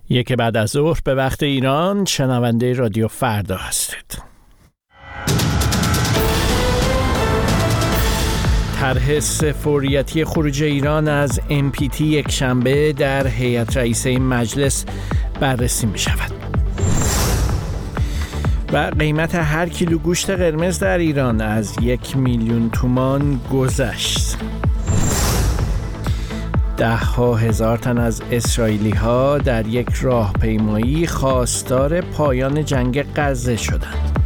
یک بعد از ظهر به وقت ایران، شنونده رادیو فردا هستید. طرح سفوریتی خروج ایران از NPT یک شنبه در هیئت رئیسه مجلس بررسی می شود و قیمت هر کیلو گوشت قرمز در ایران از 1,000,000 تومان گذشت. ده‌ها هزار تن از اسرائیلی ها در یک راهپیمایی خواستار پایان جنگ غزه شدند.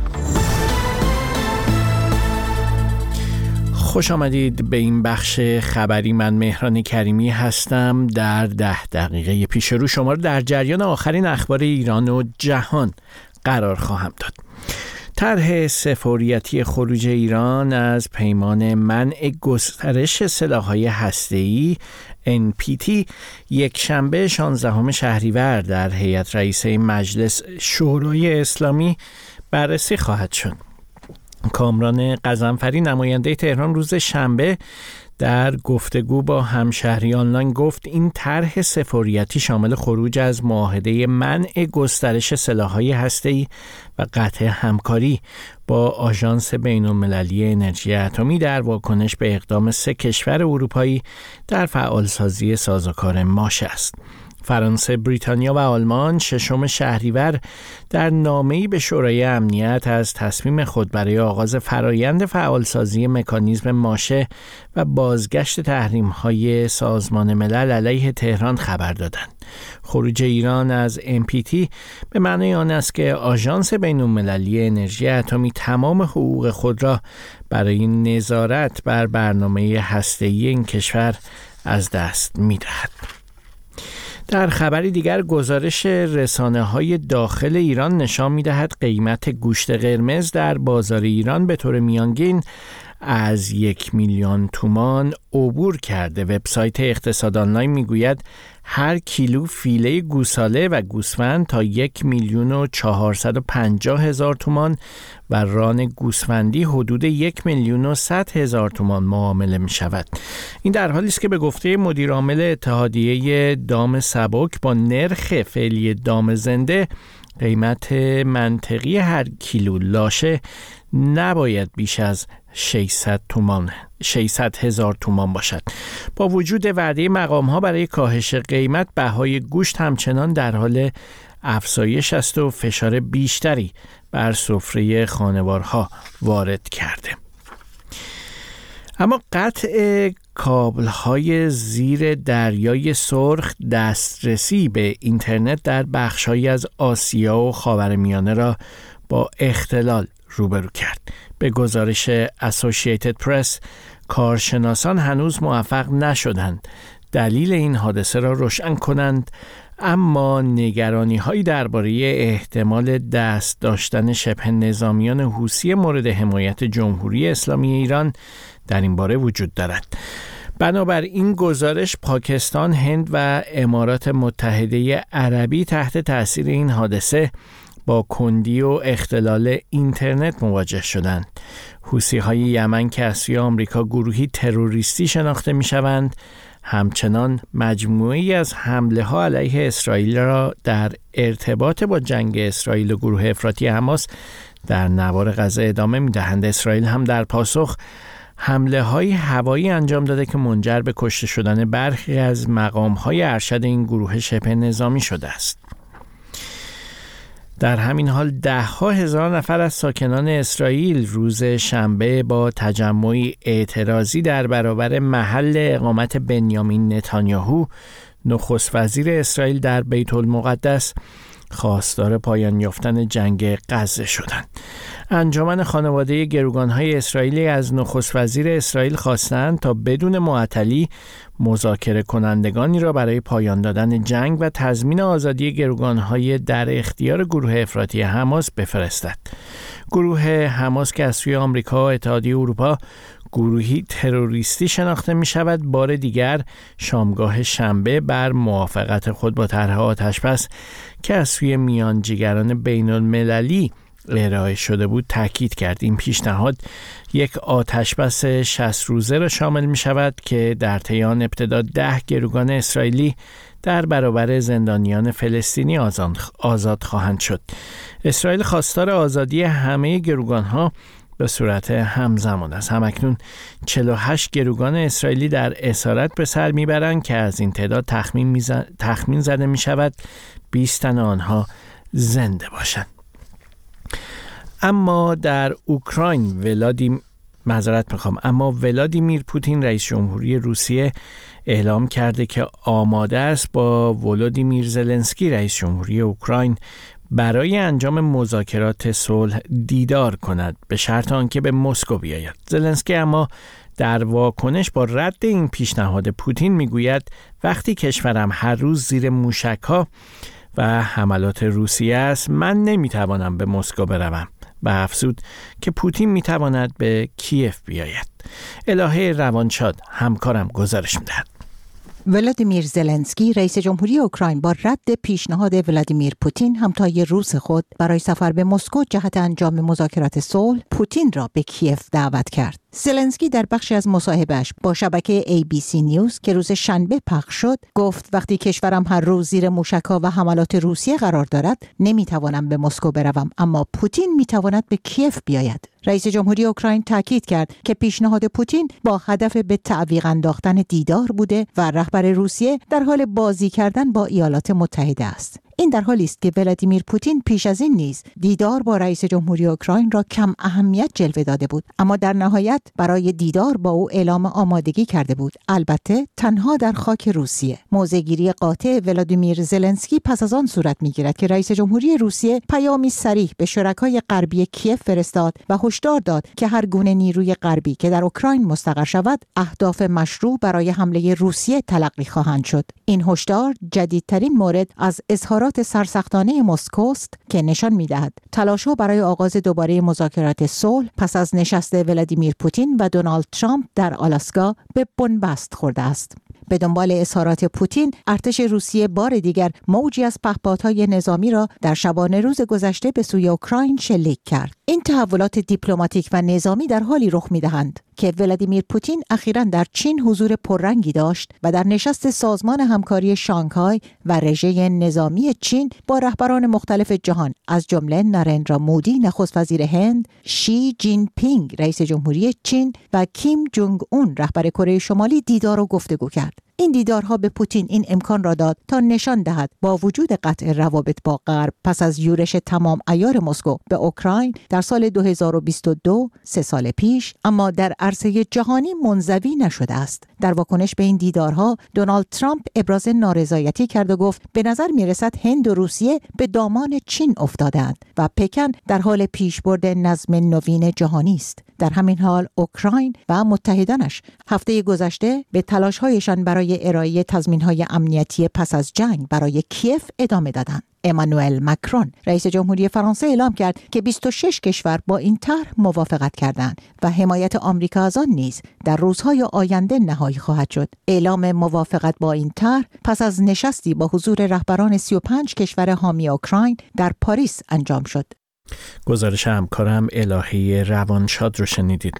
خوش آمدید به این بخش خبری. من مهران کریمی هستم. در 10 دقیقه پیش رو شما رو در جریان آخرین اخبار ایران و جهان قرار خواهم داد. طرح سفوریتی خروج ایران از پیمان منع گسترش سلاح‌های هسته‌ای NPT یک شنبه 16 شهریور در هیئت رئیسه مجلس شورای اسلامی بررسی خواهد شد. کامران غضنفری نماینده تهران روز شنبه در گفتگو با همشهری آنلاین گفت این طرح سفوریتی شامل خروج از معاهده منع گسترش سلاح‌های هسته‌ای و قطع همکاری با آژانس بین‌المللی انرژی اتمی در واکنش به اقدام 3 کشور اروپایی در فعالسازی سازوکار ماشه است. فرانسه، بریتانیا و آلمان 6 شهریور در نامه‌ای به شورای امنیت از تصمیم خود برای آغاز فرایند فعالسازی مکانیزم ماشه و بازگشت تحریم‌های سازمان ملل علیه تهران خبر دادند. خروج ایران از NPT به معنای آن است که آژانس بین‌المللی انرژی اتمی تمام حقوق خود را برای نظارت بر برنامه هسته‌ای این کشور از دست می‌دهد. در خبری دیگر گزارش رسانه‌های داخل ایران نشان می‌دهد قیمت گوشت قرمز در بازار ایران به طور میانگین از 1,000,000 تومان عبور کرده. وبسایت اقتصاد آنلاین میگوید هر کیلو فیله گوساله و گوسفند تا 1,450,000 تومان و ران گوسفندی حدود 1,100,000 تومان معامله می شود. این در حالی است که به گفته مدیر عامل اتحادیه دام سبک با نرخ فعلی دام زنده قیمت منطقی هر کیلو لاشه نباید بیش از 600,000 تومان باشد. با وجود وعده مقام‌ها برای کاهش قیمت، بهای گوشت همچنان در حال افزایش است و فشار بیشتری بر سفره خانوارها وارد کرده. اما قطع کابل‌های زیر دریای سرخ دسترسی به اینترنت در بخش‌هایی از آسیا و خاورمیانه را با اختلال روبرو کرد. به گزارش اسوسییتد پرس، کارشناسان هنوز موفق نشدند دلیل این حادثه را روشن کنند، اما نگرانی‌هایی درباره احتمال دست داشتن شبه نظامیان حوثی مورد حمایت جمهوری اسلامی ایران در این باره وجود دارد. بنابر این گزارش، پاکستان، هند و امارات متحده عربی تحت تأثیر این حادثه با کندی و اختلال اینترنت مواجه شدند. حوثی‌های یمن که از سوی آمریکا گروهی تروریستی شناخته می‌شوند، همچنان مجموعه‌ای از حمله‌ها علیه اسرائیل را در ارتباط با جنگ اسرائیل و گروه افراطی حماس در نوار غزه ادامه می‌دهند. اسرائیل هم در پاسخ حمله‌های هوایی انجام داده که منجر به کشته شدن برخی از مقام‌های ارشد این گروه شبه نظامی شده است. در همین حال 10,000 نفر از ساکنان اسرائیل روز شنبه با تجمعی اعتراضی در برابر محل اقامت بنیامین نتانیاهو نخست وزیر اسرائیل در بیت المقدس خواستار پایان یافتن جنگ غزه شدند. انجمن خانواده گروگان‌های اسرائیلی از نخست وزیر اسرائیل خواستند تا بدون معطلی مذاکره کنندگانی را برای پایان دادن جنگ و تضمین آزادی گروگان‌های در اختیار گروه افراطی حماس بفرستد. گروه حماس که از سوی آمریکا و اتحادیه اروپا گروهی تروریستی شناخته می شود، بار دیگر شامگاه شنبه بر موافقت خود با طرح آتش‌بس که از سوی میانجیگران بین المللی ارائه شده بود تاکید کرد. این پیشنهاد یک آتشبس 60 روزه را شامل می شود که در طی آن ابتدا 10 گروگان اسرائیلی در برابر زندانیان فلسطینی آزاد خواهند شد. اسرائیل خواستار آزادی همه گروگانها به صورت همزمان است. همکنون 48 گروگان اسرائیلی در اسارت به سر میبرند که از این تعداد تخمین زده می شود 20 تن آنها زنده باشند. اما در اوکراین ولادیمیر پوتین رئیس جمهوری روسیه اعلام کرده که آماده است با ولودیمیر زلنسکی رئیس جمهوری اوکراین برای انجام مذاکرات صلح دیدار کند به شرط آنکه به مسکو بیاید. زلنسکی اما در واکنش با رد این پیشنهاد پوتین میگوید وقتی کشورم هر روز زیر موشک‌ها و حملات روسیه است من نمیتوانم به مسکو بروم و افزود که پوتین میتواند به کیف بیاید. الهه روانشاد همکارم گزارش میدهد. ولادیمیر زلنسکی رئیس جمهوری اوکراین با رد پیشنهاد ولادیمیر پوتین همتای روس خود برای سفر به مسکو جهت انجام مذاکرات صلح پوتین را به کیف دعوت کرد. زلنسکی در بخشی از مصاحبهش با شبکه ABC نیوز که روز شنبه پخش شد گفت وقتی کشورم هر روز زیر موشک‌ها و حملات روسیه قرار دارد نمیتوانم به مسکو بروم اما پوتین میتواند به کیف بیاید. رئیس جمهوری اوکراین تاکید کرد که پیشنهاد پوتین با هدف به تعویق انداختن دیدار بوده و رهبر روسیه در حال بازی کردن با ایالات متحده است. این در حالی است که ولادیمیر پوتین پیش از این نیز دیدار با رئیس جمهوری اوکراین را کم اهمیت جلوه داده بود اما در نهایت برای دیدار با او اعلام آمادگی کرده بود، البته تنها در خاک روسیه. موضع‌گیری قاطع ولادیمیر زلنسکی پس از آن صورت می‌گیرد که رئیس جمهوری روسیه پیامی صریح به شرکای غربی کیف فرستاد و هشدار داد که هر گونه نیروی غربی که در اوکراین مستقر شود اهداف مشروع برای حمله روسیه تلقی خواهند شد. این هشدار جدیدترین مورد از اظهارات سرسختانه مسکو است که نشان می‌دهد تلاش‌ها برای آغاز دوباره مذاکرات صلح پس از نشست ولادیمیر پوتین و دونالد ترامپ در آلاسکا به بنبست خورده است. به دنبال اظهارات پوتین، ارتش روسیه بار دیگر موجی از پهپادهای نظامی را در شبانه روز گذشته به سوی اوکراین شلیک کرد. این تحولات دیپلماتیک و نظامی در حالی رخ می‌دهند که ولادیمیر پوتین اخیراً در چین حضور پررنگی داشت و در نشست سازمان همکاری شانگهای و رژه نظامی چین با رهبران مختلف جهان از جمله نارندرا مودی نخست وزیر هند، شی جین پینگ رئیس جمهوری چین و کیم جونگ اون رهبر کره شمالی دیدار و گفتگو کرد. این دیدارها به پوتین این امکان را داد تا نشان دهد با وجود قطع روابط با غرب پس از یورش تمام عیار مسکو به اوکراین در سال 2022 3 سال پیش اما در عرصه جهانی منزوی نشده است. در واکنش به این دیدارها دونالد ترامپ ابراز نارضایتی کرد و گفت به نظر می‌رسد هند و روسیه به دامان چین افتادند و پکن در حال پیشبرد نظم نوین جهانی است. در همین حال اوکراین و متحدانش هفته گذشته به تلاش‌هایشان برای ارائه تضمین‌های امنیتی پس از جنگ برای کیف ادامه دادند. امانوئل مکرون رئیس جمهوری فرانسه اعلام کرد که 26 کشور با این طرح موافقت کردند و حمایت آمریکا از آن نیز در روزهای آینده نهایی خواهد شد. اعلام موافقت با این طرح پس از نشستی با حضور رهبران 35 کشور حامی اوکراین در پاریس انجام شد. گزارش همکارم الهه روانشاد رو شنیدید.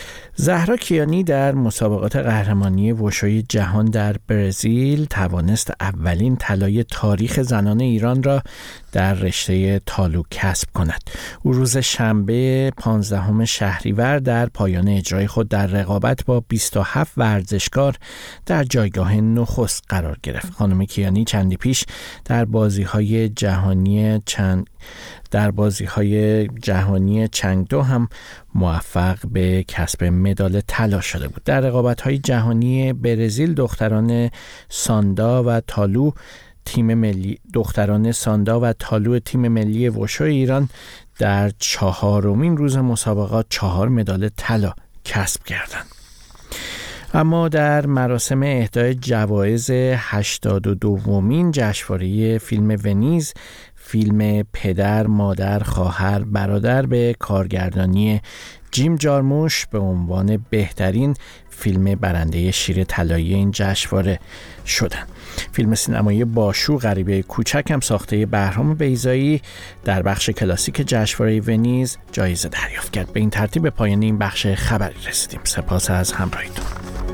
زهرا کیانی در مسابقات قهرمانی وشوی جهان در برزیل توانست اولین طلای تاریخ زنان ایران را در رشته تالو کسب کند. او روز شنبه 15 شهریور در پایان اجرای خود در رقابت با 27 ورزشکار در جایگاه نخست قرار گرفت. خانم کیانی چندی پیش در بازی‌های جهانی چنگدو هم موفق به کسب مدال طلا شده بود. در رقابت‌های جهانی برزیل دختران ساندا و تالو تیم ملی وشو ایران در 4مین روز مسابقات 4 مدال طلا کسب کردند. اما در مراسم اهدای جوایز 82مین جشنواره فیلم ونیز، فیلم پدر، مادر، خواهر، برادر به کارگردانی جیم جارموش به عنوان بهترین فیلم برنده شیر طلایی این جشنواره شدند. فیلم سینمایی باشو غریبه کوچک هم ساخته بهرام بیضایی در بخش کلاسیک جشنواره ونیز جایزه دریافت کرد. به این ترتیب به پایان این بخش خبری رسیدیم. سپاس از همراهیتون.